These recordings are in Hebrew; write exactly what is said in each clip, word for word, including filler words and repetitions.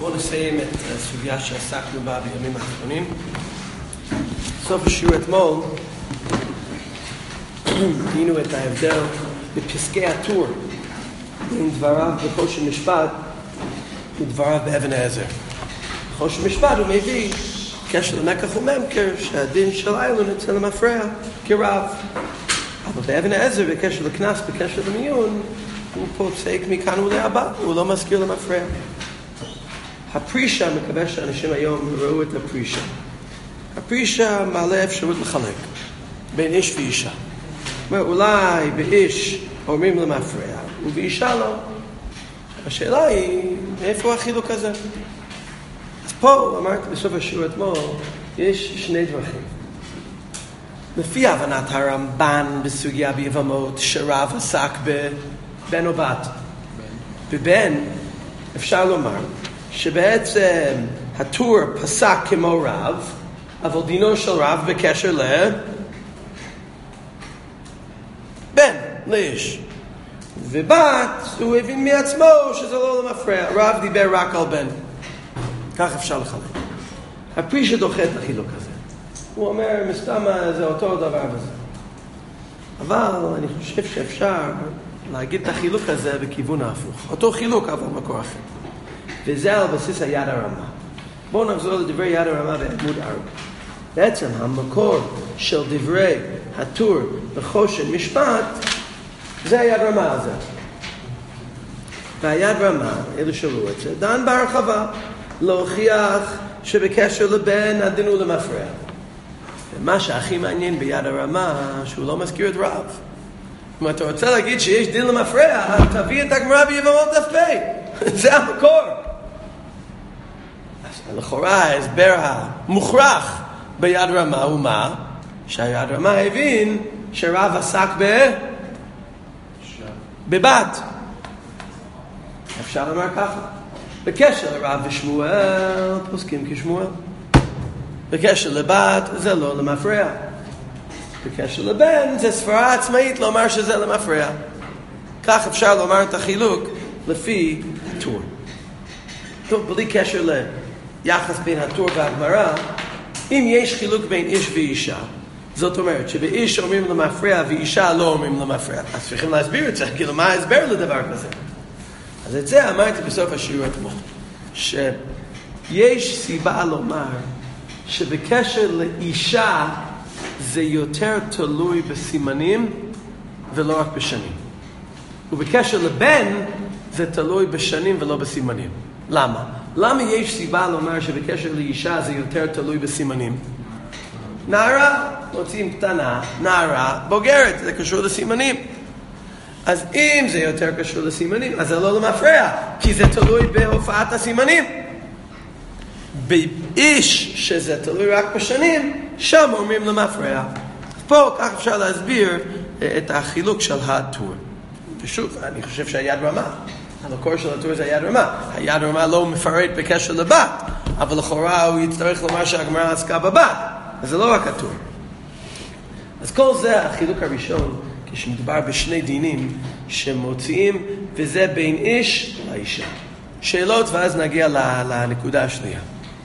בואו נסיים את הסוגיה שעסקנו בה בימים האחרונים. בסוף השיעור אתמול ראינו את ההבדל בפסקי הטור בין דבריו בחושן משפט ודבריו באבן העזר. בחושן משפט הוא מביא קשר למקח וממכר שהדין של איילון אצל המפרע כרב, אבל באבן העזר בקשר לכנס, בקשר למיון, הוא פוסק מכאן ולהבא, הוא לא מזכיר למפרע. הפרישה, מקווה שאנשים היום ראו את הפרישה. הפרישה מעלה אפשרות לחלק בין איש ואישה. אולי באיש אומרים למפרע ובאישה לא. השאלה היא, מאיפה החילוק הזה? אז פה, אמרתי בסוף השיעור אתמול, יש שני דרכים. לפי הבנת הרמב"ן בסוגיה ביבמות, שרב עסק בבן או בת. בבן אפשר לומר שבעצם הטור פסק כמו רב, אבל דינו של רב בקשר לבן, לאיש. ובת, הוא הבין מעצמו שזה לא למפרע. רב דיבר רק על בן. כך אפשר לחלק. הפרישה דוחה את החילוק הזה. הוא אומר, מסתם זה אותו דבר בזה. אבל אני חושב שאפשר להגיד את החילוק הזה בכיוון ההפוך. אותו חילוק, אבל מקור אחר. וזה על בסיס היד הרמה. בואו נחזור לדברי יד הרמה בעמוד ארבע. בעצם המקור של דברי הטור בחושן משפט, זה היד רמה הזה. והיד רמה, אלו שראו את זה, דן בהרחבה, להוכיח שבקשר לבן הדין הוא למפרע. ומה שהכי מעניין ביד הרמה, שהוא לא מזכיר את רב. אם אתה רוצה להגיד שיש דין למפרע, תביא את הגמרא ביבמות דף פ'. זה המקור. אז לכאורה ההסבר המוכרח ביד רמה הוא מה? שהיד רמה הבין שרב עסק ב... בבת. אפשר לומר ככה. בקשר לרב ושמואל, פוסקים כשמואל. בקשר לבת, זה לא למפרע. בקשר לבן, זה סברה עצמאית לומר שזה למפרע. כך אפשר לומר את החילוק לפי הטור. טוב, בלי קשר ליחס בין הטור והגמרא, אם יש חילוק בין איש ואישה, זאת אומרת שבאיש אומרים למפרע ואישה לא אומרים למפרע, אז צריכים להסביר את זה, כאילו מה ההסבר לדבר כזה? אז את זה אמרתי בסוף השיעור אתמול, שיש סיבה לומר שבקשר לאישה זה יותר תלוי בסימנים ולא רק בשנים. ובקשר לבן זה תלוי בשנים ולא בסימנים. למה? למה יש סיבה לומר שבקשר לאישה זה יותר תלוי בסימנים? נערה, מוצאים קטנה, נערה, בוגרת, זה קשור לסימנים. אז אם זה יותר קשור לסימנים, אז זה לא למפרע, כי זה תלוי בהופעת הסימנים. באיש שזה תלוי רק בשנים, שם אומרים למפרע. פה כך אפשר להסביר את החילוק של הטור. ושוב, אני חושב שהיד רמה. המקור של הטור זה היד רמה. היד רמה לא מפרט בקשר לבת, אבל לכאורה הוא יצטרך לומר שהגמרא עסקה בבת. אז זה לא רק הטור. אז כל זה החילוק הראשון, כשמדובר בשני דינים שמוציאים, וזה בין איש לאישה. שאלות ואז נגיע לנקודה השנייה.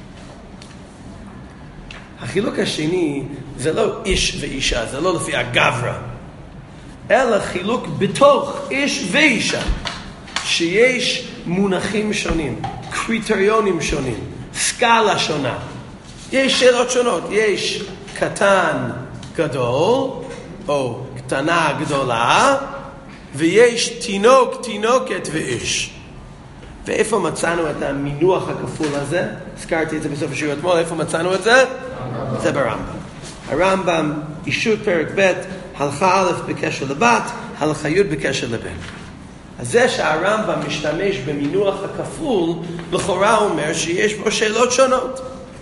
החילוק השני זה לא איש ואישה, זה לא לפי הגברה, אלא חילוק בתוך איש ואישה, שיש מונחים שונים, קריטריונים שונים, סקאלה שונה. יש שאלות שונות, יש קטן גדול, או קטנה גדולה, ויש תינוק, תינוקת ואיש. ואיפה מצאנו את המינוח הכפול הזה? הזכרתי את זה בסוף השיעור אתמול, איפה מצאנו את זה? זה ברמב"ם. הרמב"ם, אישות פרק ב', הלכה א' בקשר לבת, הלכה י' בקשר לבן. אז זה שהרמב"ם משתמש במינוח הכפול, לכאורה אומר שיש בו שאלות שונות.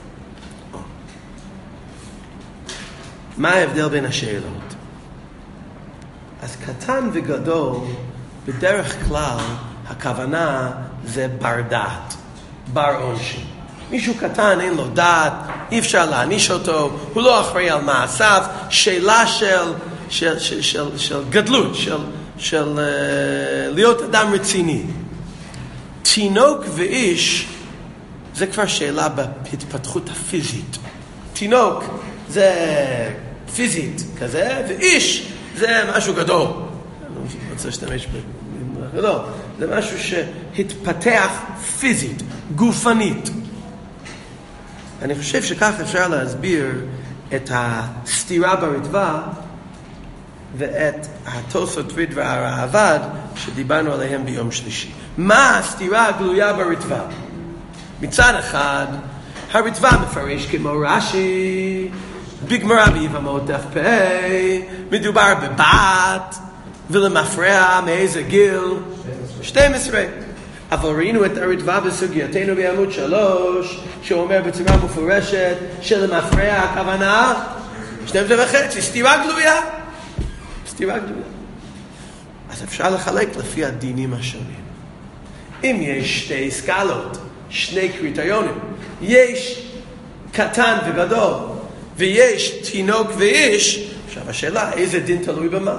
מה ההבדל בין השאלות? אז קטן וגדול, בדרך כלל, הכוונה זה בר דעת, בר עונשין. מישהו קטן, אין לו דעת, אי אפשר להעניש אותו, הוא לא אחראי על מעשיו, שאלה של, של, של, של, של גדלות, של, של uh, להיות אדם רציני. תינוק ואיש זה כבר שאלה בהתפתחות הפיזית. תינוק זה פיזית כזה, ואיש זה משהו גדול. אני לא רוצה להשתמש במילה גדול. זה משהו שהתפתח פיזית, גופנית. אני חושב שכך אפשר להסביר את הסתירה ברטב"א ואת התוספות ריד והרעב"ד שדיברנו עליהם ביום שלישי. מה הסתירה הגלויה ברטב"א? מצד אחד, הרטב"א מפרש כמו רש"י, בגמרא ביבמות דף פ, מדובר בבת ולמפרע מאיזה גיל? שתים עשרה. אבל ראינו את הרטב"א בסוגייתנו בעמוד שלוש, שהוא אומר בצורה מפורשת שלמפרע הכוונה שתים עשרה וחצי, סתירה גלויה. סתירה גלויה. אז אפשר לחלק לפי הדינים השונים. אם יש שתי סקלות, שני קריטריונים, יש קטן וגדול, ויש תינוק ואיש, עכשיו השאלה, איזה דין תלוי במה?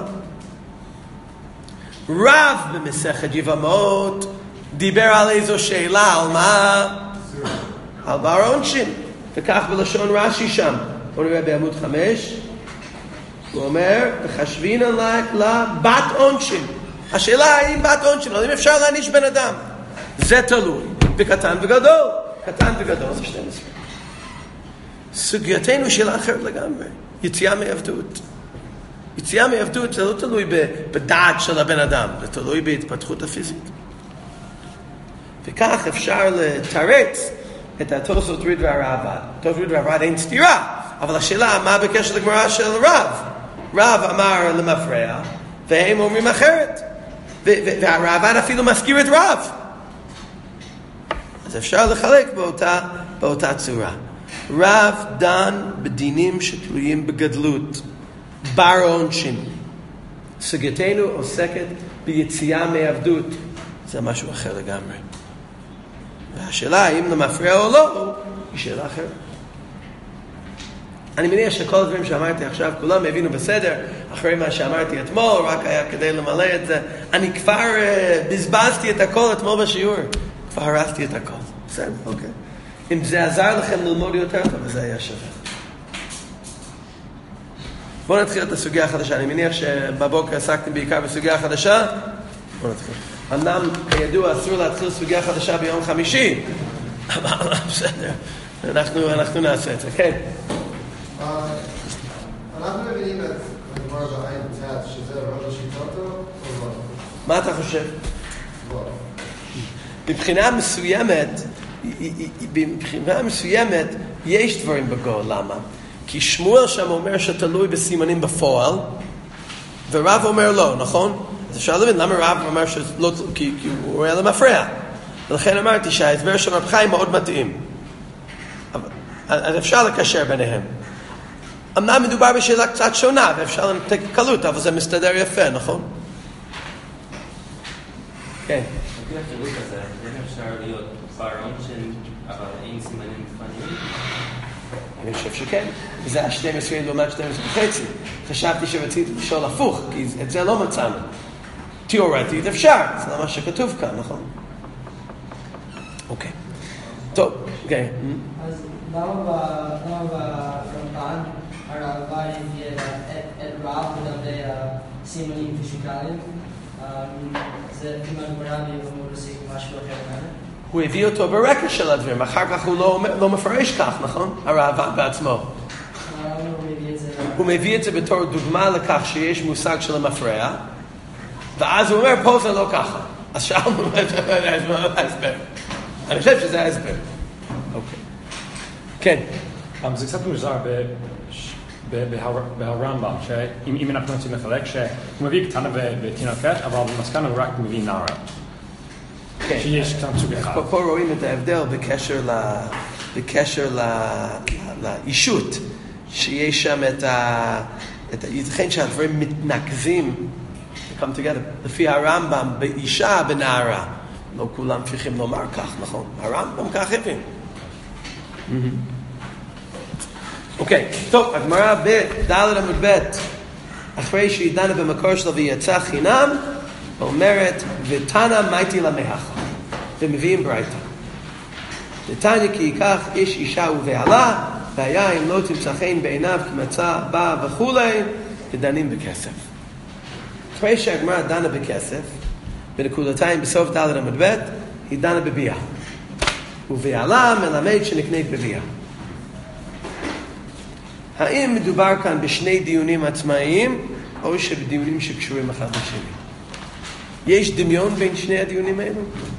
רב במסכת יבמות דיבר על איזו שאלה, על מה? על בר עונשין. וכך בלשון רש"י שם, בוא נראה בעמוד חמש, הוא אומר, וחשבין עליך לבת עונשין. השאלה היא בת עונשין, אבל אם אפשר להעניש בן אדם. זה תלוי בקטן וגדול. קטן וגדול זה שתים עשרה. סוגייתנו שאלה אחרת לגמרי, יציאה מעבדות. יציאה מעבדות זה לא תלוי בדעת של הבן אדם, זה תלוי בהתפתחות הפיזית. וכך אפשר לתרץ את התוספות ריד והרעב"ד. תוספות ריד והרעב"ד אין סתירה, אבל השאלה מה בקשר לגמרא של רב? רב אמר למפרע, והם אומרים אחרת. והרעב"ד אפילו מזכיר את רב. אז אפשר לחלק באותה, באותה צורה. רב דן בדינים שתלויים בגדלות, בר עונשין. סוגייתנו עוסקת ביציאה מעבדות. זה משהו אחר לגמרי. והשאלה האם למפרע או לא, היא שאלה אחרת. אני מניח שכל הדברים שאמרתי עכשיו, כולם הבינו בסדר, אחרי מה שאמרתי אתמול, רק היה כדי למלא את זה. אני כבר uh, בזבזתי את הכל אתמול בשיעור. כבר הרסתי את הכל. בסדר, אוקיי. אם זה עזר לכם ללמוד יותר טוב, זה היה שווה. בואו נתחיל את הסוגיה החדשה. אני מניח שבבוקר עסקתם בעיקר בסוגיה החדשה. בואו נתחיל. אמנם, כידוע, אסור להתחיל סוגיה חדשה ביום חמישי. אבל בסדר. אנחנו, אנחנו נעשה את זה. כן. אנחנו מבינים את הדבר בעין תת, שזה רוב השיטות או לא? מה אתה חושב? לא. מבחינה מסוימת, מבחינה מסוימת, יש דברים בגול. למה? כי שמואל שם אומר שתלוי בסימנים בפועל, ורב אומר לא, נכון? אז אפשר להבין למה רב אומר שלא, כי, כי הוא רואה למפרע. ולכן אמרתי שההסבר של רב חיים מאוד מתאים. אז אפשר לקשר ביניהם. אמנם מדובר בשאלה קצת שונה, ואפשר לנתק קלות, אבל זה מסתדר יפה, נכון? כן. לפי החירות הזה, אין אפשר להיות בר עונשין, אבל אין סימנים גופניים? אני חושב שכן. זה ה-שתים עשרה לעומת שתים עשרה וחצי. חשבתי שרציתי לשאול הפוך, כי את זה לא מצאנו. תיאורטית אפשר, זה לא מה שכתוב כאן, נכון? אוקיי. טוב, אוקיי. אז למה ברמב"ן הרעב"ד הביא את רב לגבי הסימנים פיזיקליים? זה כמעט גמרא ביבמות עושים משהו אחר ממנו? הוא הביא אותו ברקע של הדברים, אחר כך הוא לא, לא מפרש כך, נכון? הרעב"ד בעצמו. הוא מביא את זה בתור דוגמה לכך שיש מושג של המפרע, ואז הוא אומר, פה זה לא ככה. אז שאלנו את ההסבר. אני חושב שזה ההסבר. אוקיי. כן. זה קצת מוזר בהרמב"ם, שאם אנחנו רוצים לחלק, שהוא מביא קטנה ותינוקת, אבל במסקנה הוא רק מביא נערה. שיש קצת סוג אחד. פה רואים את ההבדל בקשר לאישות, שיש שם את ה... ייתכן שהדברים מתנקזים, come together, לפי הרמב"ם, באישה, בנערה. לא כולם צריכים לומר כך, נכון? הרמב"ם כך הבין. אוקיי, טוב, הגמרא בד' עמוד ב', אחרי שהיא דנה במקור שלה ויצא חינם, אומרת, ותנא מייטי למאחה, ומביאים ברייתא. דתניא כי ייקח איש אישה ובעלה, והיה אם לא תמצא חן בעיניו כי מצא בה וכולי, ודנים בכסף. אחרי שהגמרא דנה בכסף, בנקודתיים בסוף ד' עמוד ב', היא דנה בביאה. ובעלה מלמד שנקנית בביאה. האם מדובר כאן בשני דיונים עצמאיים, או שבדיונים שקשורים אחד לשני? יש דמיון בין שני הדיונים האלו?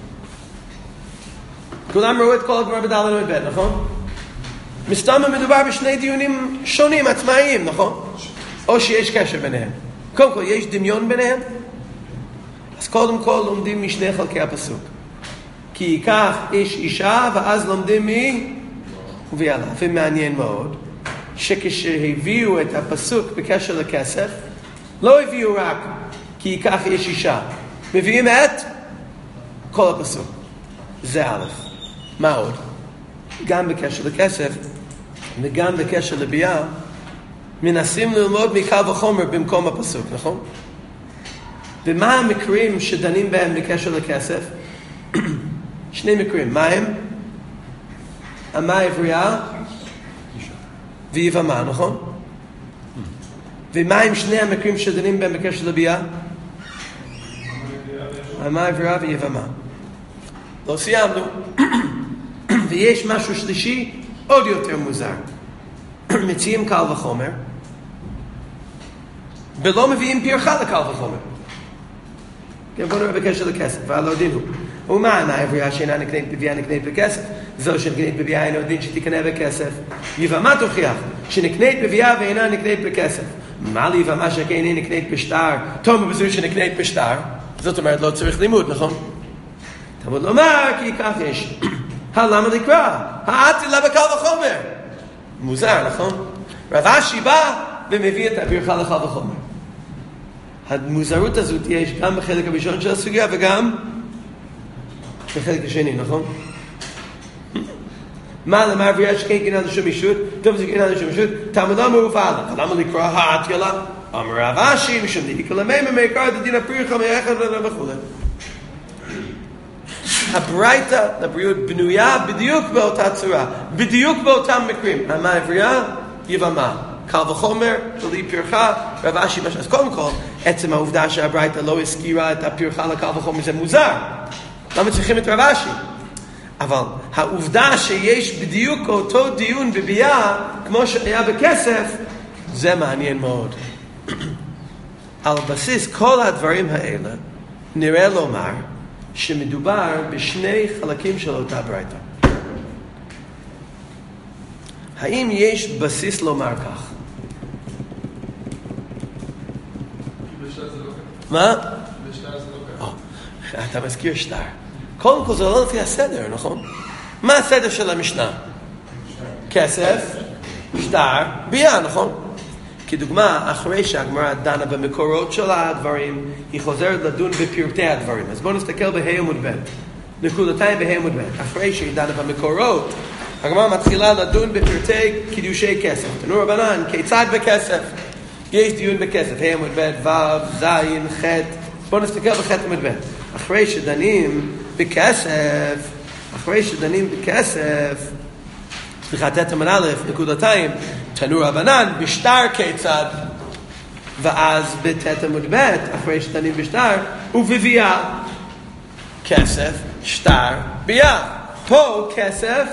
כולם ראו את כל הגמרא בד' עמוד ב', נכון? מסתמה מדובר בשני דיונים שונים, עצמאיים, נכון? או שיש קשר ביניהם. קודם כל, יש דמיון ביניהם? אז קודם כל לומדים משני חלקי הפסוק. כי ייקח איש אישה, ואז לומדים מי? ובעלה. ומעניין מאוד, שכשהביאו את הפסוק בקשר לכסף, לא הביאו רק כי ייקח איש אישה. מביאים את כל הפסוק. זה א'. מה עוד? גם בקשר לכסף, וגם בקשר לביאה, מנסים ללמוד מקל וחומר במקום הפסוק, נכון? ומה המקרים שדנים בהם בקשר לכסף? שני מקרים. מה הם? אמה עברייה ויבמה, נכון? ומה הם שני המקרים שדנים בהם בקשר לביאה? אמה עברייה ויבמה. לא סיימנו. ויש משהו שלישי עוד יותר מוזר. מציעים קל וחומר, ולא מביאים פרחה לקל וחומר. כן, בוא נראה בקשר לכסף, והלא דינו. ומה אמה עברייה שאינה נקנית בביאה נקנית בכסף? זו שנקנית בביאה אינו דין שתקנה בכסף. יבמה תוכיח שנקנית בביאה ואינה נקנית בכסף. מה ליבמה שכן אינה נקנית בשטר? תאמר בזו שנקנית בשטר. זאת אומרת לא צריך לימוד, נכון? תבוא לומר כי כך יש. למה לקרוא? העתי לה בקל וחומר. מוזר, נכון? רב אשי בא ומביא את הברכה לקל וחומר. המוזרות הזאת יש גם בחלק הראשון של הסוגיה וגם בחלק השני, נכון? מה למר ויש כן כנן לשום אישות? טוב זה כנן לשום אישות? תמודה מרופאה לה. למה לקרוא העתי לה? אמר רב אשי משום דיקה למימה מעיקר דין הפרחה מייחד וכו'. הברייתא לבריאות בנויה בדיוק באותה צורה, בדיוק באותם מקרים. אמה עברייה, יבמה. קל וחומר, בלי פרחה, רב אשי משהו. אז קודם כל, עצם העובדה שהברייתא לא הזכירה את הפרחה לקל וחומר זה מוזר. למה צריכים את רב אשי? אבל העובדה שיש בדיוק אותו דיון בביאה, כמו שהיה בכסף, זה מעניין מאוד. על בסיס כל הדברים האלה, נראה לומר, שמדובר בשני חלקים של אותה ברייתא. האם יש בסיס לומר כך? מה? אתה מזכיר שטר. קודם כל זה לא לפי הסדר, נכון? מה הסדר של המשנה? כסף, שטר, ביאה, נכון? כדוגמה, אחרי שהגמרא דנה במקורות של הדברים, היא חוזרת לדון בפרטי הדברים. אז בואו נסתכל בה' עמוד ב'. נקודתיים בה' עמוד ב'. אחרי שהיא דנה במקורות, הגמרא מתחילה לדון בפרטי קידושי כסף. תנו רבנן, כיצד בכסף? יש דיון בכסף. ה' עמוד ב', ו', ז', ח'. בואו נסתכל בח' עמוד ב'. אחרי שדנים בכסף, אחרי שדנים בכסף, סליחה, תת עמוד א', נקודתיים, תנו רבנן, בשטר כיצד, ואז בתת עמוד ב', אחרי שדנים בשטר, ובביאה, כסף, שטר, ביאה. פה כסף,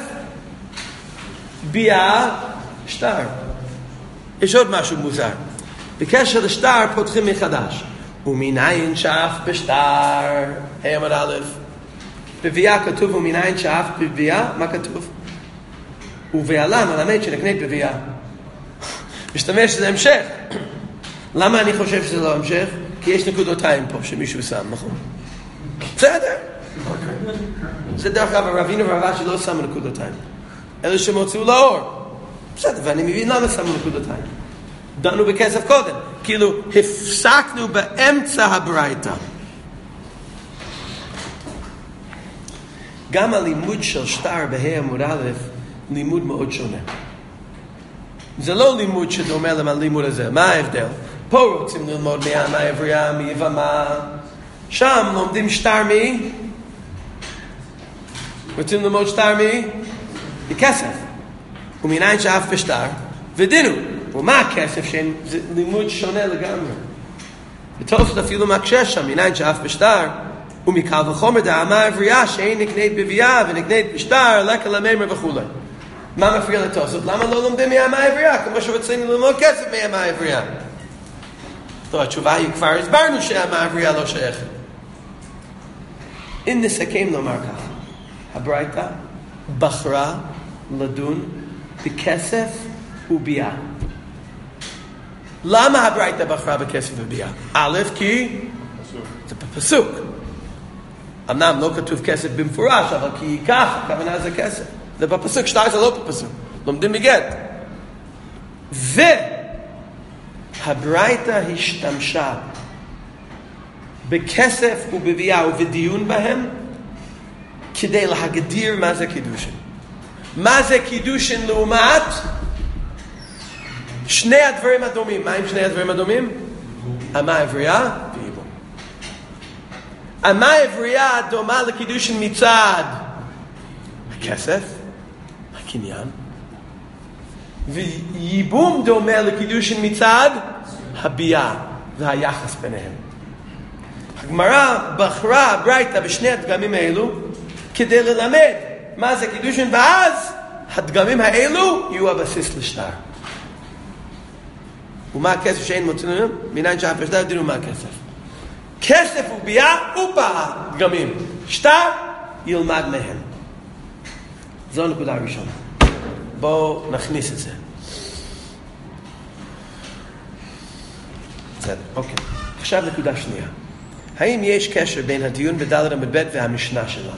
ביאה, שטר. יש עוד משהו מוזר. בקשר לשטר פותחים מחדש. ומניין שאף בשטר, עמוד א', בביאה כתוב ומניין שאף בביאה, מה כתוב? ובעלה מלמד שנקנית בביאה. משתמש שזה המשך. למה אני חושב שזה לא המשך? כי יש נקודותיים פה שמישהו שם, נכון? בסדר. זה דרך אגב, רבינו ורבה שלא שמו נקודותיים. אלה שמוצאו לאור. בסדר, ואני מבין למה שמו נקודותיים. דנו בכסף קודם. כאילו, הפסקנו באמצע הברייתא. גם הלימוד של שטר בה' עמוד א' לימוד מאוד שונה. זה לא לימוד שדומה ללימוד הזה. מה ההבדל? פה רוצים ללמוד מאמה עברייה, מיבמה. שם לומדים שטר מי? רוצים ללמוד שטר מי? מכסף. ומניין שאף בשטר, ודינו. ומה הכסף? שזה לימוד שונה לגמרי. בתוספות אפילו מקשה שם, מניין שאף בשטר, ומקל וחומר דאמה עברייה שאין נקנית בביאה ונקנית בשטר, לקה למימר וכו'. מה מפריע לתוספות? למה לא לומדים מהאמה העברייה? כמו שרצינו ללמוד כסף מהאמה העברייה. טוב, התשובה היא כבר הסברנו שהאמה העברייה לא שייכת. אם נסכם לומר ככה, הברייתא בחרה לדון בכסף וביאה. למה הברייתא בחרה בכסף וביאה? א', כי זה בפסוק. אמנם לא כתוב כסף במפורש, אבל כי כך, הכוונה זה כסף. זה בפסוק, שטר זה לא בפסוק. לומדים מגט. והברייתא השתמשה בכסף ובביאה ובדיון בהם כדי להגדיר מה זה קידושין. מה זה קידושין לעומת שני הדברים הדומים. מה עם שני הדברים הדומים? אמה עברייה וייבום. אמה עברייה דומה לקידושין מצד הכסף, הקניין, וייבום דומה לקידושין מצד הביאה והיחס ביניהם. הגמרא בחרה הברייתא בשני הדגמים האלו כדי ללמד מה זה קידושין, ואז הדגמים האלו יהיו הבסיס לשטר. ומה הכסף שאין מוצאים? מניין שאף בשטר דינו מה הכסף. כסף וביאה ובדגמים. שטר ילמד מהם. זו הנקודה הראשונה. בואו נכניס את זה. בסדר, אוקיי. עכשיו נקודה שנייה. האם יש קשר בין הדיון בדלת עמוד ב' והמשנה שלנו?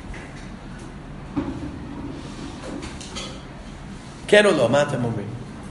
כן או לא? מה אתם אומרים?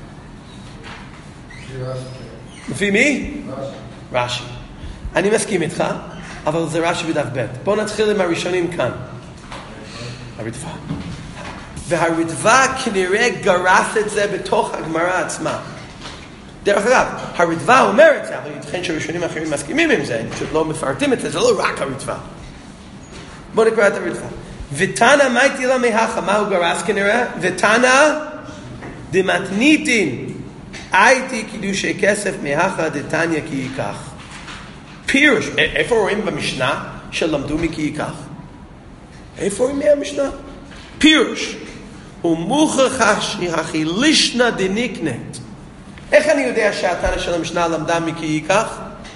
לפי מי? רש"י. אני מסכים איתך, אבל זה רש"י בדף ב'. בואו נתחיל עם הראשונים כאן. הרדב"א. והרדב"א כנראה גרס את זה בתוך הגמרא עצמה. דרך אגב, הרדב"א אומר את זה, אבל ייתכן שהראשונים האחרים מסכימים עם זה, הם פשוט לא מפרטים את זה, זה לא רק הרדב"א. בואו נקרא את הרדב"א. ותנא מייטי לה מהכה, מה הוא גרס כנראה? ותנא דמתניתין הייתי קידושי כסף מהכה דתניא כי ייקח. פירוש, איפה רואים במשנה שלמדו מכי ייקח? איפה רואים מהמשנה? פירוש, ומוכרח שהכי לישנא דניקנית. איך אני יודע שהתנא של המשנה למדה מכי ייקח?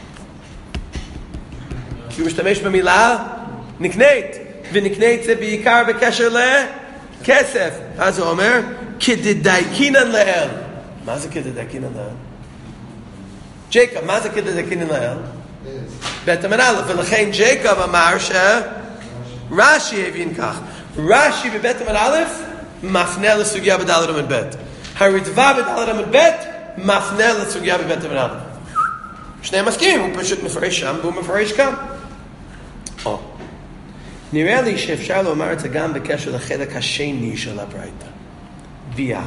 כי הוא משתמש במילה נקנית, ונקנית זה בעיקר בקשר לכסף. אז הוא אומר, כדדייקינן לאל. מה זה כדדייקינן לאל? ג'ייקוב, מה זה כדדייקינן לאל? בית המנהל, ולכן ג'ייקוב אמר שרש"י הבין כך. רש"י בבית המנהל מפנה לסוגיה בדלת עמוד ב'. הרדב"א בדלת עמוד ב' מפנה לסוגיה בבית המנהל. שניהם מסכימים, הוא פשוט מפרש שם והוא מפרש כאן. או, נראה לי שאפשר לומר את זה גם בקשר לחלק השני של הברייתא. ביאה.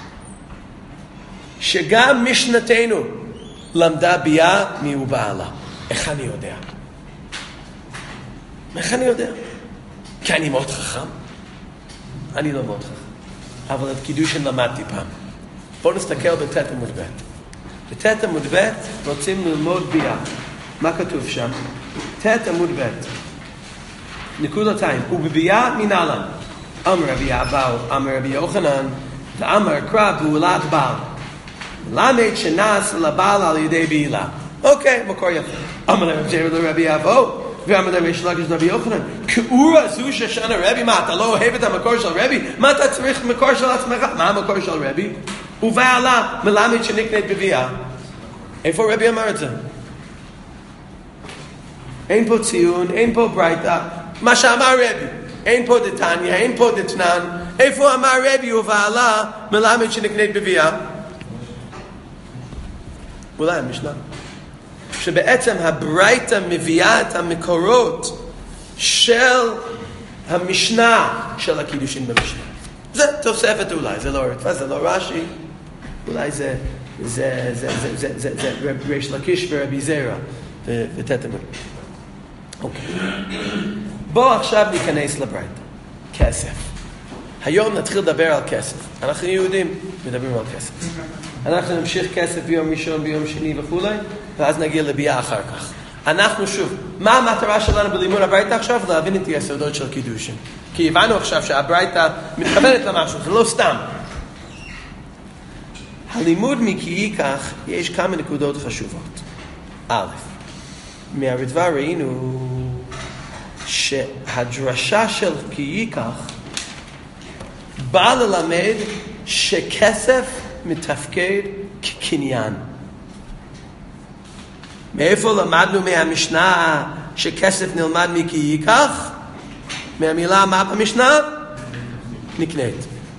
שגם משנתנו למדה ביאה מיהו בעלה. איך אני יודע? איך אני יודע? כי אני מאוד חכם. אני לא מאוד חכם. אבל את קידושין למדתי פעם. בואו נסתכל בתת עמוד ב'. בתת עמוד ב' רוצים ללמוד ביאה. מה כתוב שם? תת עמוד ב'. נקודתיים. ובביאה מנהלן. אמר רבי אבאו, אמר רבי יוחנן, ואמר קרא פעולת בעל. למד שנעש לבעל על ידי בעילה. אוקיי, מקור יפה. אמר רבי אבאו, ואמר לריש לקיש רבי יוחנן, כאורה זו ששנה רבי, מה, אתה לא אוהב את המקור של רבי? מה אתה צריך מקור של עצמך? מה המקור של רבי? ובעלה מלמד שנקנית בביאה. איפה רבי אמר את זה? אין פה ציון, אין פה ברייתא. מה שאמר רבי, אין פה דתניא, אין פה דתנן. איפה אמר רבי ובעלה מלמד שנקנית בביאה? אולי המשנה. שבעצם הברייתא מביאה את המקורות של המשנה של הקידושין במשנה. זה תוספת אולי, זה לא רדב"א, זה לא רש"י, אולי זה זה זה זה זה זה זה ריש לקיש ורבי זרע ותת עמוד. אוקיי. בואו עכשיו ניכנס לברייתא. כסף. היום נתחיל לדבר על כסף. אנחנו יהודים מדברים על כסף. אנחנו נמשיך כסף ביום ראשון, ביום שני וכולי, ואז נגיע לביאה אחר כך. אנחנו שוב, מה המטרה שלנו בלימוד הברייתא עכשיו? להבין את היסודות של קידושין. כי הבנו עכשיו שהברייתא מתכוונת למשהו, זה לא סתם. הלימוד מכי ייקח, יש כמה נקודות חשובות. א', מהרדב"א ראינו שהדרשה של כי ייקח באה ללמד שכסף מתפקד כקניין. מאיפה למדנו מהמשנה שכסף נלמד מכי ייקח? מהמילה מה במשנה? נקנית.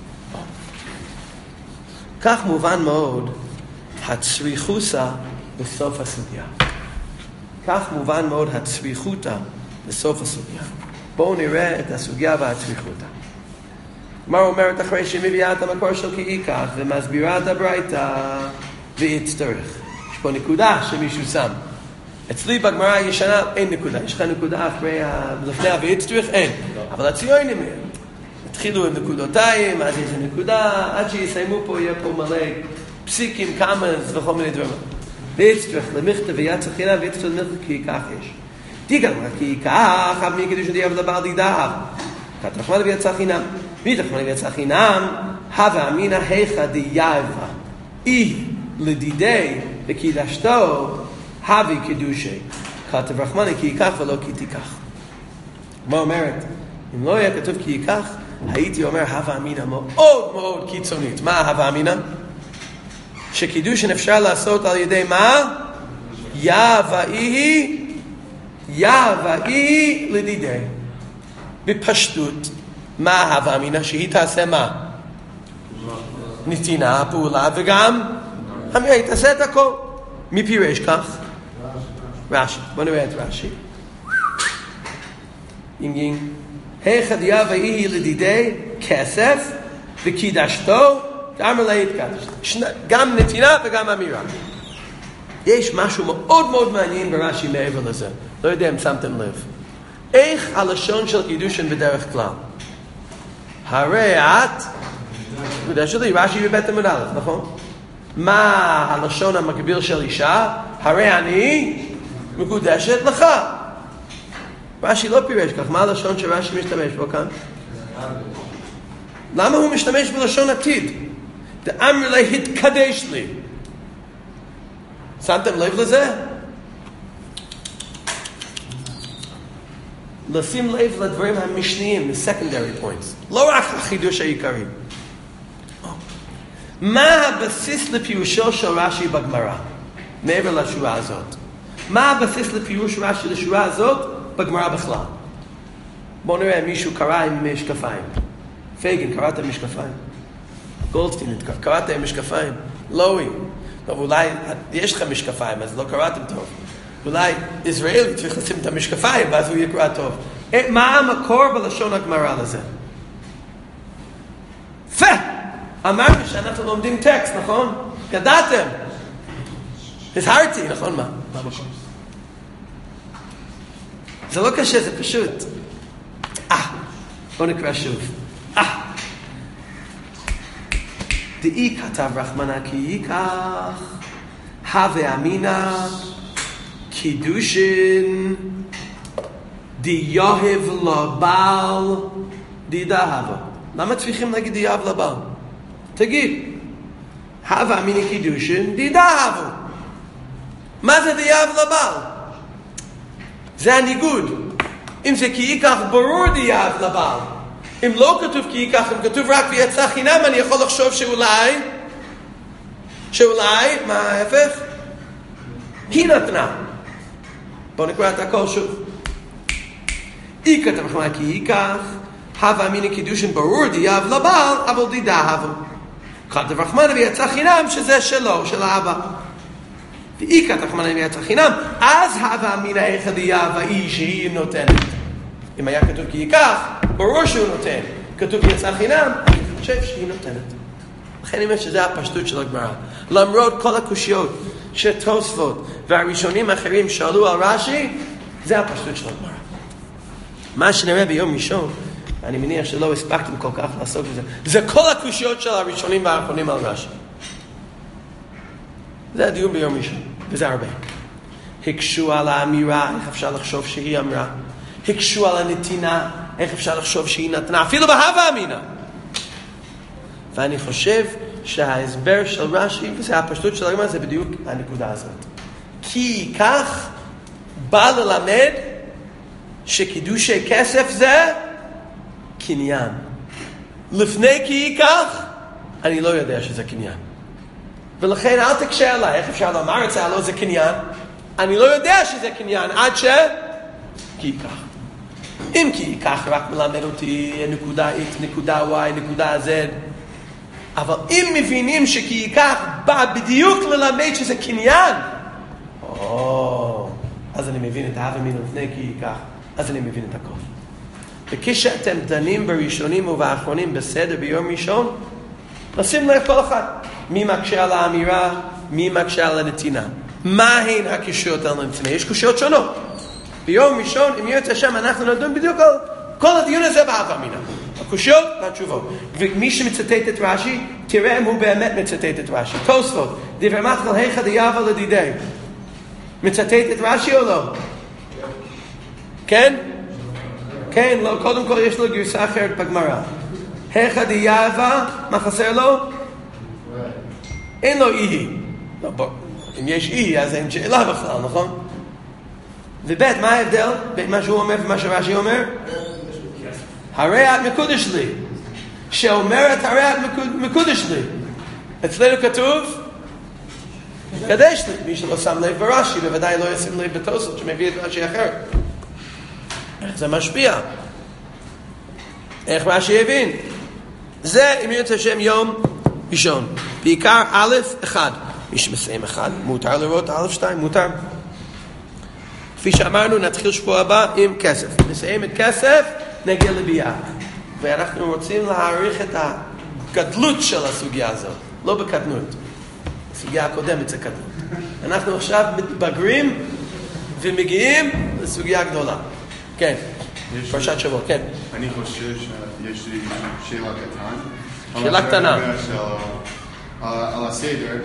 כך מובן מאוד הצריכוסה בסוף הסוגיה. כך מובן מאוד הצריכותה בסוף הסוגיה. בואו נראה את הסוגיה והצריכותה. מה אומרת אחרי שמביאה את המקור של כי ייקח ומסבירה את הברייתא ויצטרך. יש פה נקודה שמישהו שם. אצלי בגמרא הישנה אין נקודה. יש לך נקודה אחרי לפני ויצטרך? אין. אבל הציונים התחילו עם נקודותיים, אז יש נקודה, עד שיסיימו פה יהיה פה מלא פסיקים, כמס וכל מיני דברים. ויצטרך למכתב ויצא חינם ויצטרך למכתב כי ייקח יש. תיגע לך כי ייקח, אב מי כדי שדיע ולבר דידה. כתרחמן ויצא חינם. ויתרחמן ויצא חינם, הווה אמינא היכא דייבא. אי לדידי וקידשתו, הווי קידושי. כתב רחמני כי ייקח ולא כי תיקח. מה אומרת? אם לא היה כתוב כי ייקח, הייתי אומר הווה אמינא מאוד מאוד קיצונית. מה הווה אמינא? שקידושין אפשר לעשות על ידי מה? יהוואי יהוואי לדידי. בפשטות, מה הווה אמינא? שהיא תעשה מה? נתינה, פעולה, וגם היא תעשה את הכל. מי פירש כך? רש"י. בוא נראה את רש"י. אינגין. היכא דייבאי לדידי כסף וקידשתו אמר לה יתקדש. גם נתינה וגם אמירה. יש משהו מאוד מאוד מעניין ברש"י מעבר לזה. לא יודע אם שמתם לב. איך הלשון של קידושין בדרך כלל? הרי את מקודשת לי, רש"י בבית עמוד א', נכון? מה הלשון המקביל של אישה? הרי אני מקודשת לך. רש"י לא פירש כך. מה הלשון שרש"י משתמש בו כאן? למה הוא משתמש בלשון עתיד? דאמר לה התקדש לי. שמתם לב לזה? לשים לב לדברים המשניים, secondary points. לא רק החידוש העיקרי. מה הבסיס לפירושו של רש"י בגמרא? מעבר לשורה הזאת. מה הבסיס לפירוש רש"י לשורה הזאת בגמרא בכלל? בואו נראה אם מישהו קרא עם משקפיים. פייגן, קראת עם משקפיים? גולדשטיין, קראת עם משקפיים? לואי. טוב, אולי יש לך משקפיים, אז לא קראתם טוב. אולי ישראלי צריך לשים את המשקפיים, ואז הוא יקרא טוב. מה המקור בלשון הגמרא לזה? פה! אמרנו שאנחנו לומדים טקסט, נכון? ידעתם? הזהרתי, נכון? מה? מה המקור? זה לא קשה, זה פשוט. אה, בואו נקרא שוב. אה. דאי כתב רחמנא כי ייקח, הווה אמינא קידושין דיהב לבעל דידהבה. למה צריכים להגיד דיהב לבעל? תגיד, הווה אמינא קידושין דידהבה. מה זה דיהב לבעל? זה הניגוד. אם זה כי ייקח ברור דיהב לבעל. אם לא כתוב כי ייקח, אם כתוב רק ויצא חינם, אני יכול לחשוב שאולי, שאולי, מה ההפך? היא נתנה. בואו נקרא את הכל שוב. אי כתב רחמנא כי ייקח, הווה אמינא קידושין ברור דיהב לבעל, אבל דידהבה. כתב רחמנא ויצא חינם, שזה שלו, של האבא. ואי כתב רחמנא ויצא חינם, אז הווה אמינא היכא דייבאי שהיא נותנת. אם היה כתוב כי ייקח, ברור שהוא נותן. כתוב כי יצא חינם, אני חושב שהיא נותנת. לכן אני אומר שזה הפשטות של הגמרא. למרות כל הקושיות שתוספות והראשונים האחרים שאלו על רש"י, זה הפשטות של הגמרא. מה שנראה ביום ראשון, אני מניח שלא הספקתם כל כך לעסוק בזה. זה כל הקושיות של הראשונים והאחרונים על רש"י. זה הדיון ביום ראשון, וזה הרבה. הקשו על האמירה, איך אפשר לחשוב שהיא אמרה. הקשו על הנתינה, איך אפשר לחשוב שהיא נתנה, אפילו בהווה אמינה. ואני חושב שההסבר של רש"י, וזה הפשטות של הגמרא, זה בדיוק הנקודה הזאת. כי כך בא ללמד שקידושי כסף זה קניין. לפני כי כך, אני לא יודע שזה קניין. ולכן אל תקשה עליי, איך אפשר לומר את זה, הלא זה קניין. אני לא יודע שזה קניין עד ש... כי כך. אם כי כך רק מלמד אותי נקודה X, נקודה Y, נקודה Z. אבל אם מבינים שכי כך בא בדיוק ללמד שזה קניין, או, אז אני מבין את האב אמינו לפני כי כך, אז אני מבין את הכל. וכשאתם דנים בראשונים ובאחרונים בסדר ביום ראשון, נשים לב כל אחד. מי מקשה על האמירה, מי מקשה על הנתינה. מה הן הקושיות על הנתינה? יש קושיות שונות. ביום ראשון, אם יוצא השם, אנחנו נדון בדיוק על כל הדיון הזה בהווה אמינה. הקושיות והתשובות. ומי שמצטט את רש"י, תראה אם הוא באמת מצטט את רש"י. תוספות, דברי מחל היכא דיאבה לדידי. מצטט את רש"י או לא? כן? כן, לא, קודם כל יש לו גרסה אחרת בגמרא. היכא דיאבה, מה חסר לו? אין לו אי. לא, בוא, אם יש אי, אז אין שאלה בכלל, נכון? ובית, מה ההבדל בין מה שהוא אומר ומה שרש"י אומר? הרי את מקודש לי. שאומרת הרי את מקודש לי. אצלנו כתוב קדש לי. מי שלא שם לב ברש"י, בוודאי לא ישים לב בתוספות שמביא את רש"י אחרת. איך זה משפיע? איך רש"י הבין? זה אם יוצא שם יום ראשון. בעיקר א' אחד. מי שמסיים אחד, מותר לראות א' שתיים, מותר. כפי שאמרנו, נתחיל שבוע הבא עם כסף. נסיים את כסף, נגיע לביאה. ואנחנו רוצים להעריך את הגדלות של הסוגיה הזאת, לא בקטנות. הסוגיה הקודמת זה קטנות. אנחנו עכשיו מתבגרים ומגיעים לסוגיה הגדולה. כן, פרשת שבוע, כן. אני חושב שיש לי שאלה קטן. שאלה קטנה. על הסדר,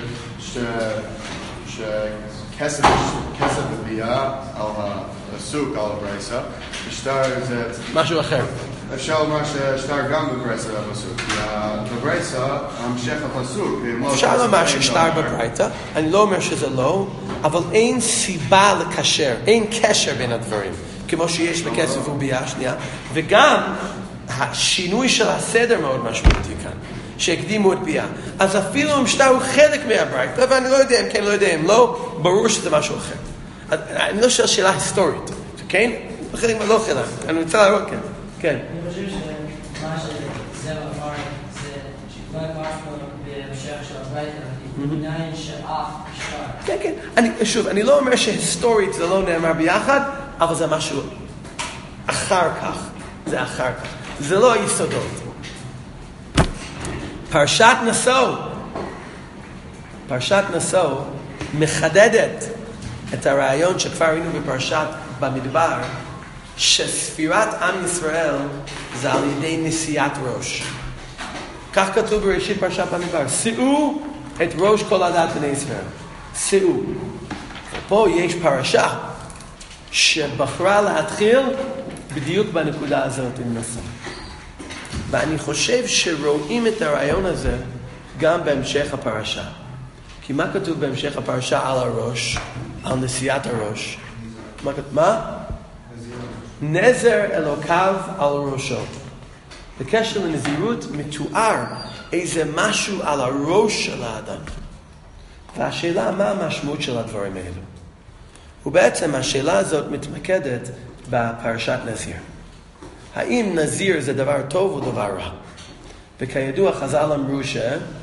שכסף בביאה, על הסוג, על הברייסה, שטר זה... משהו אחר. אפשר לומר ששטר גם בברייסה על הסוג. בברייסה, המשך הפסוק. אפשר לומר ששטר בברייסה, אני לא אומר שזה לא, אבל אין סיבה לקשר, אין קשר בין הדברים. כמו שיש בכסף וביאה השנייה, וגם השינוי של הסדר מאוד משמעותי כאן, שהקדימו את ביאה. אז אפילו אם שטר הוא חלק מהברייתא, ואני לא יודע אם כן, לא יודע אם לא, ברור שזה משהו אחר. אני לא שואל שאלה היסטורית, כן? אחרים לא חלק, אני רוצה להראות כן. כן. אני חושב שמה שזה אמר, זה שכבר משהו בהמשך של הברייתא, מניין שאף שטר. כן, כן. אני, שוב, אני לא אומר שהיסטורית זה לא נאמר ביחד, אבל זה משהו אחר כך. זה אחר כך. זה לא היסודות. פרשת נשוא, פרשת נשוא מחדדת את הרעיון שכבר ראינו בפרשת במדבר, שספירת עם ישראל זה על ידי נשיאת ראש. כך כתוב בראשית פרשת במדבר, שאו את ראש כל עדת בני ישראל. שאו. ופה יש פרשה שבחרה להתחיל בדיוק בנקודה הזאת עם נשוא. ואני חושב שרואים את הרעיון הזה גם בהמשך הפרשה. כי מה כתוב בהמשך הפרשה על הראש? על נשיאת הראש? מה כתוב? מה? נזר אלוקיו על ראשו. בקשר לנזירות מתואר איזה משהו על הראש של האדם. והשאלה מה המשמעות של הדברים האלו? ובעצם השאלה הזאת מתמקדת בפרשת נזיר. האם נזיר זה דבר טוב או דבר רע? וכידוע חז"ל אמרו ש...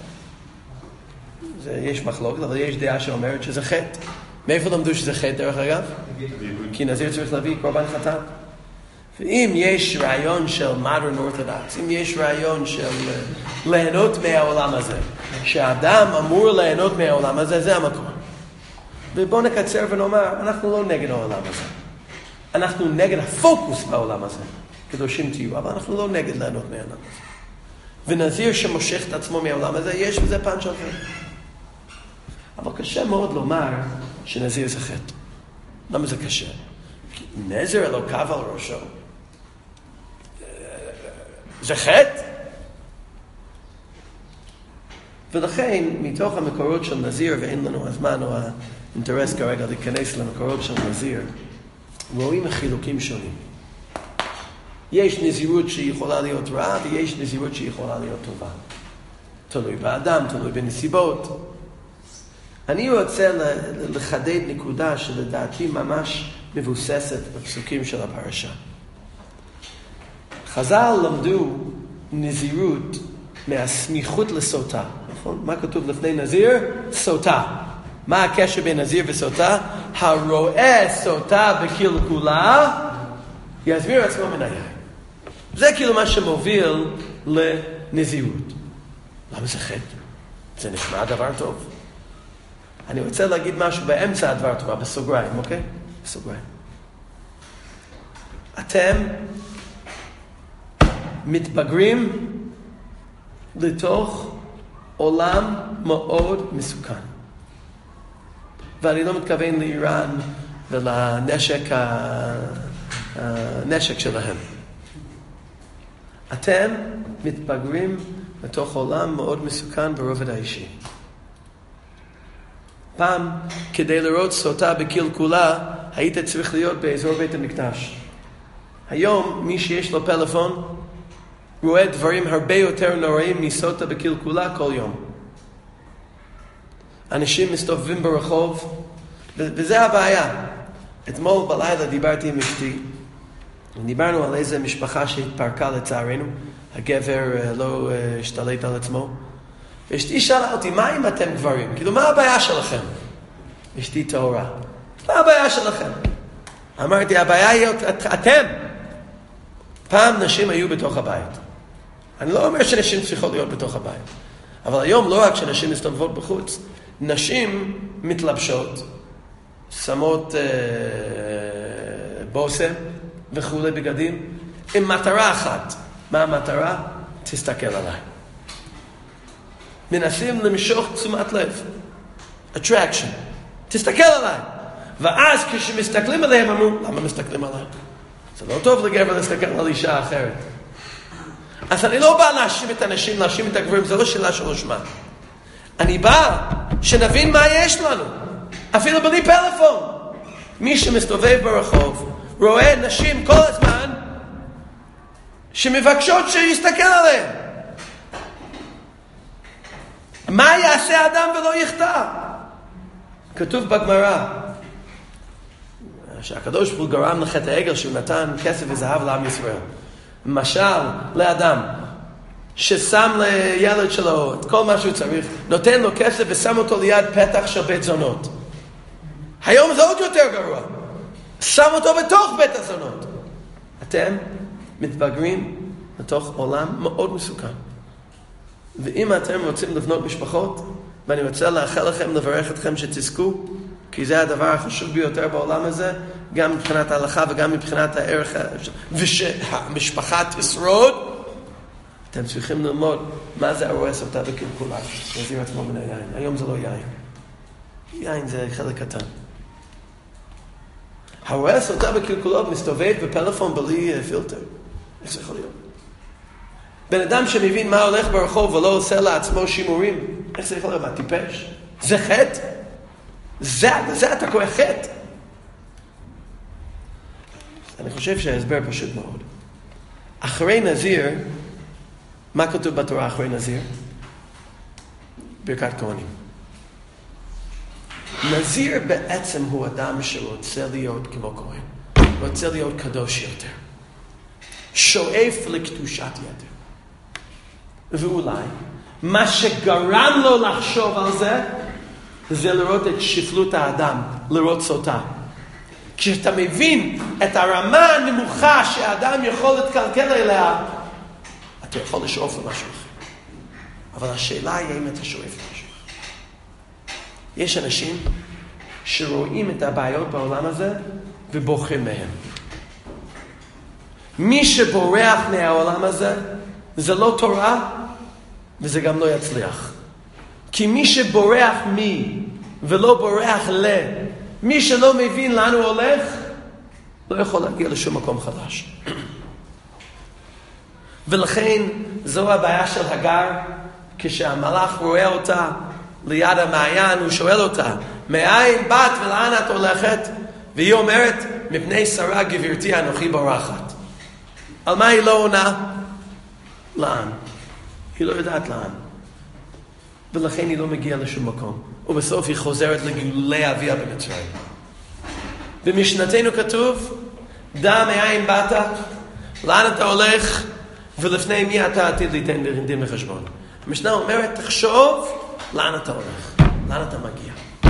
זה, יש מחלוקת, אבל יש דעה שאומרת שזה חטא. מאיפה למדו שזה חטא דרך אגב? כי נזיר צריך להביא קורבן חטאת. ואם יש רעיון של modern orthodox, אם יש רעיון של ליהנות מהעולם הזה, שהאדם אמור ליהנות מהעולם הזה, זה המקום. ובואו נקצר ונאמר, אנחנו לא נגד העולם הזה. אנחנו נגד הפוקוס בעולם הזה. קדושים תהיו, אבל אנחנו לא נגד לענות מהעולם הזה. ונזיר שמושך את עצמו מהעולם הזה, יש בזה פן אחר. אבל קשה מאוד לומר שנזיר זה חטא. למה זה קשה? כי נזר אלוקיו על ראשו. זה חטא? ולכן, מתוך המקורות של נזיר, ואין לנו הזמן או האינטרס כרגע להיכנס למקורות של נזיר, רואים חילוקים שונים. יש נזירות שיכולה להיות רעה, ויש נזירות שיכולה להיות טובה. תלוי באדם, תלוי בנסיבות. אני רוצה לחדד נקודה שלדעתי ממש מבוססת בפסוקים של הפרשה. חז"ל למדו נזירות מהסמיכות לסוטה. נכון? מה כתוב לפני נזיר? סוטה. מה הקשר בין נזיר וסוטה? הרואה סוטה בקלקולה יסביר עצמו מן היין. זה כאילו מה שמוביל לנזירות. למה זה חטא? זה נשמע דבר טוב. אני רוצה להגיד משהו באמצע הדבר תורה, בסוגריים, אוקיי? בסוגריים. אתם מתבגרים לתוך עולם מאוד מסוכן. ואני לא מתכוון לאיראן ולנשק הנשק שלהם. אתם מתבגרים לתוך עולם מאוד מסוכן ברובד האישי. פעם, כדי לראות סוטה בקלקולה, היית צריך להיות באזור בית המקדש. היום, מי שיש לו פלאפון, רואה דברים הרבה יותר נוראים מסוטה בקלקולה כל יום. אנשים מסתובבים ברחוב, וזה הבעיה. אתמול בלילה דיברתי עם אשתי, דיברנו על איזה משפחה שהתפרקה לצערנו, הגבר לא השתלט על עצמו, ואשתי שאלה אותי, מה אם אתם גברים? כאילו, מה הבעיה שלכם? אשתי טהורה. מה הבעיה שלכם? אמרתי, הבעיה היא את, אתם. פעם נשים היו בתוך הבית. אני לא אומר שנשים צריכות להיות בתוך הבית. אבל היום לא רק שנשים מסתובבות בחוץ, נשים מתלבשות, שמות אה, בושם וכו' בגדים, עם מטרה אחת. מה המטרה? תסתכל עליי. מנסים למשוך תשומת לב. attraction. תסתכל עליי. ואז כשמסתכלים עליהם אמרו, למה מסתכלים עליי? זה לא טוב לגבר להסתכל על אישה אחרת. אז אני לא בא להאשים את הנשים, להאשים את הגברים, זה לא שאלה של אשמה. אני בא שנבין מה יש לנו. אפילו בלי פלאפון. מי שמסתובב ברחוב, רואה נשים כל הזמן, שמבקשות שיסתכל עליהם. מה יעשה אדם ולא יחטא? כתוב בגמרא, שהקדוש ברוך הוא גרם לחטא העגל שהוא נתן כסף וזהב לעם ישראל. משל לאדם ששם לילד שלו את כל מה שהוא צריך, נותן לו כסף ושם אותו ליד פתח של בית זונות. היום זה עוד יותר גרוע. שם אותו בתוך בית הזונות. אתם מתבגרים לתוך עולם מאוד מסוכן. ואם אתם רוצים לבנות משפחות, ואני רוצה לאחל לכם, לברך אתכם שתזכו, כי זה הדבר החשוב ביותר בעולם הזה, גם מבחינת ההלכה וגם מבחינת הערך, ושהמשפחה תשרוד, אתם צריכים ללמוד מה זה הרואה סוטה בקלקולה, להזהיר עצמו מן היין. היום זה לא יין. יין זה חלק קטן. הרואה סוטה בקלקולות מסתובב בפלאפון בלי פילטר. איך זה יכול להיות? בן אדם שמבין מה הולך ברחוב ולא עושה לעצמו שימורים, איך זה יכול להיות? מה, טיפש? זה חטא? זה, זה אתה קורא חטא? אני חושב שההסבר פשוט מאוד. אחרי נזיר, מה כתוב בתורה אחרי נזיר? ברכת כהנים. נזיר בעצם הוא אדם שרוצה להיות כמו כהן. רוצה להיות קדוש יותר. שואף לקדושת יתר. ואולי, מה שגרם לו לחשוב על זה, זה לראות את שפלות האדם, לראות סוטה. כשאתה מבין את הרמה הנמוכה שהאדם יכול להתקלקל אליה, אתה יכול לשאוף למשהו אחר. אבל השאלה היא האם אתה שואף למשהו. יש אנשים שרואים את הבעיות בעולם הזה ובוחרים מהם. מי שבורח מהעולם הזה, זה לא תורה, וזה גם לא יצליח. כי מי שבורח מי, ולא בורח ל, מי שלא מבין לאן הוא הולך, לא יכול להגיע לשום מקום חדש. ולכן, זו הבעיה של הגר, כשהמלאך רואה אותה ליד המעיין, הוא שואל אותה, מאין באת ולאן את הולכת? והיא אומרת, מפני שרה גברתי אנוכי בורחת. על מה היא לא עונה? לאן? היא לא יודעת לאן. ולכן היא לא מגיעה לשום מקום. ובסוף היא חוזרת לגלולי אביה במצרים. במשנתנו כתוב, דע מאין באת, לאן אתה הולך, ולפני מי אתה עתיד ליתן דין וחשבון. המשנה אומרת, תחשוב לאן אתה הולך, לאן אתה מגיע.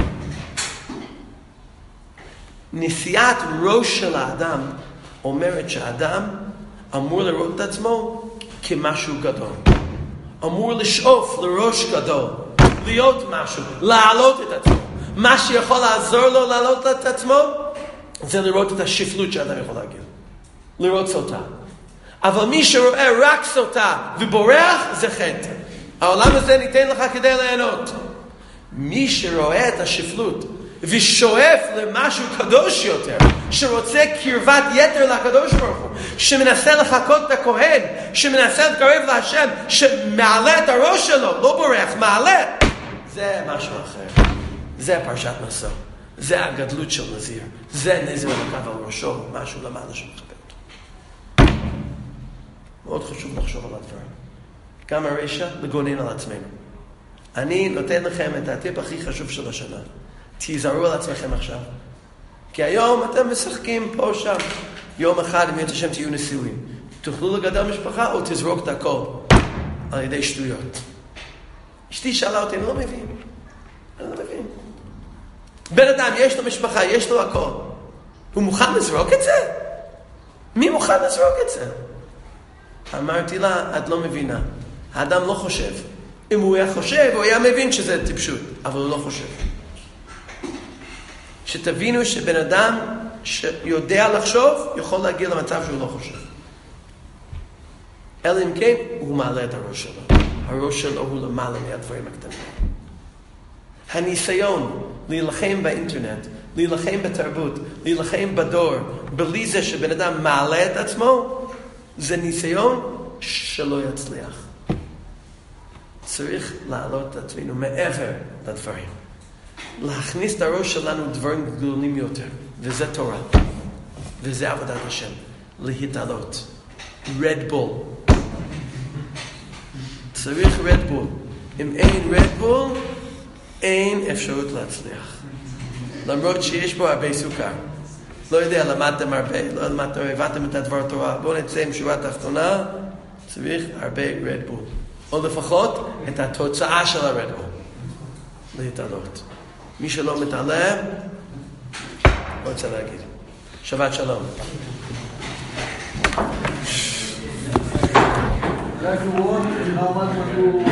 נשיאת ראש של האדם אומרת שהאדם אמור לראות את עצמו כמשהו גדול. אמור לשאוף לראש גדול, להיות משהו, להעלות את עצמו. מה שיכול לעזור לו להעלות את עצמו, זה לראות את השפלות שאדם יכול להגיע. לראות סוטה. אבל מי שרואה רק סוטה ובורח, זה חטא. העולם הזה ניתן לך כדי ליהנות. מי שרואה את השפלות ושואף למשהו קדוש יותר, שרוצה קרבת יתר לקדוש ברוך הוא, שמנסה לחכות את הכהן, שמנסה להתקרב להשם, שמעלה את הראש שלו, לא בורח, מעלה, זה משהו אחר. זה פרשת מסע. זה הגדלות של נזיר. זה נזיר לקו על ראשו, משהו למעלה שמחבר אותו. מאוד חשוב לחשוב על הדברים. גם הרשע, לגונן על עצמנו. אני נותן לכם את הטיפ הכי חשוב של השנה. תיזהרו על עצמכם עכשיו. כי היום אתם משחקים פה שם. יום אחד, אם יוצא שם תהיו נשואים. תוכלו לגדל משפחה או תזרוק את הכל על ידי שטויות. אשתי שאלה אותי, אני לא מבין. אני לא מבין. בן אדם, יש לו משפחה, יש לו הכל. הוא מוכן לזרוק את זה? מי מוכן לזרוק את זה? אמרתי לה, את לא מבינה. האדם לא חושב. אם הוא היה חושב, הוא היה מבין שזה טיפשות. אבל הוא לא חושב. שתבינו שבן אדם שיודע לחשוב, יכול להגיע למצב שהוא לא חושב. אלא אם כן, הוא מעלה את הראש שלו. הראש שלו הוא למעלה מהדברים הקטנים. הניסיון להילחם באינטרנט, להילחם בתרבות, להילחם בדור, בלי זה שבן אדם מעלה את עצמו, זה ניסיון שלא יצליח. צריך להעלות את עצמנו מעבר לדברים. להכניס את הראש שלנו דברים גדולים יותר. וזה תורה. וזה עבודת השם. להתעלות. רדבול. צריך רדבול. אם אין רדבול, אין אפשרות להצליח. למרות שיש בו הרבה סוכר. לא יודע, למדתם הרבה, לא למדתם, הבאתם את הדבר תורה. בואו נצא עם שורה תחתונה, צריך הרבה רדבול. או לפחות את התוצאה של הרדבול. להתעלות. מי שלא מתעלה, לא רוצה להגיד. שבת שלום. That's the one, how much would you